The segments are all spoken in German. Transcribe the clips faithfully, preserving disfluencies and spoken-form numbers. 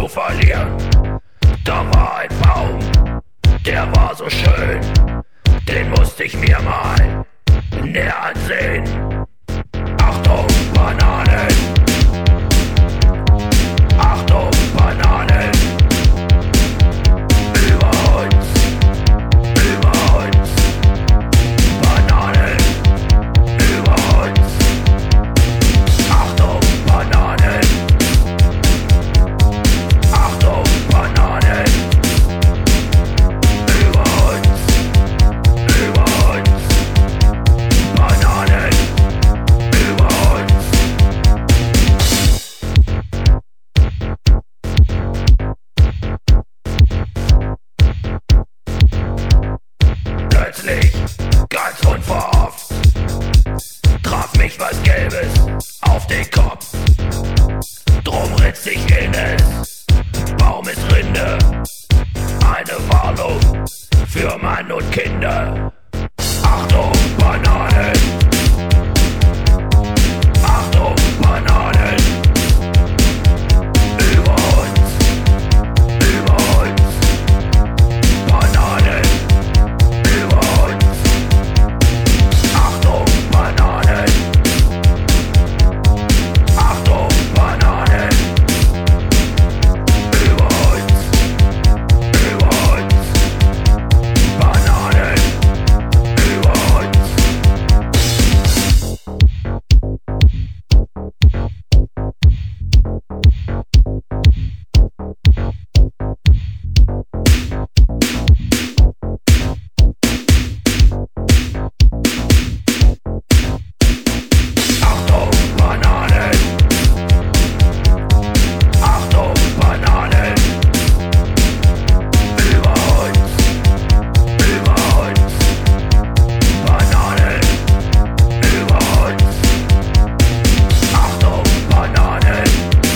zu verlieren. Da war ein Baum, der war so schön, den musste ich mir mal näher ansehen. Achtung, Bananen! Achtung, Bananen! Über uns, über uns, Bananen, über uns. Achtung, Bananen! Achtung, Bananen! Über uns, über uns, Bananen, über uns. Plötzlich, ganz unverhofft, traf mich was Gelbes auf den Kopf. Drum ritz ich in es, Baum ist Rinde, eine Warnung für Mann und Kinder. Achtung, Bananen! Achtung, Bananen! Über uns, über uns, Bananen, über uns. Achtung, Bananen! Achtung, Bananen! Über uns, über uns, Bananen, über uns. Achtung, Bananen! Achtung, Bananen! Über uns, über uns, Bananen, über uns. Achtung, Bananen!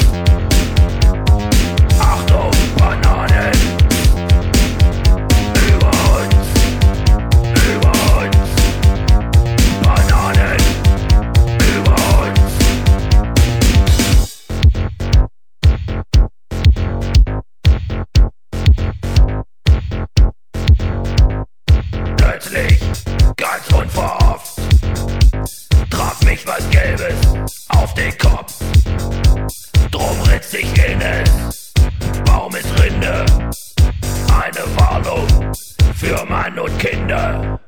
Achtung, Bananen! Über uns, über uns, Bananen, über uns. Plötzlich, ganz unverhofft, traf mich was Gelbes auf den Kopf. Drum ritz ich in es, Baum ist Rinde, eine Warnung für Mann und Kinder.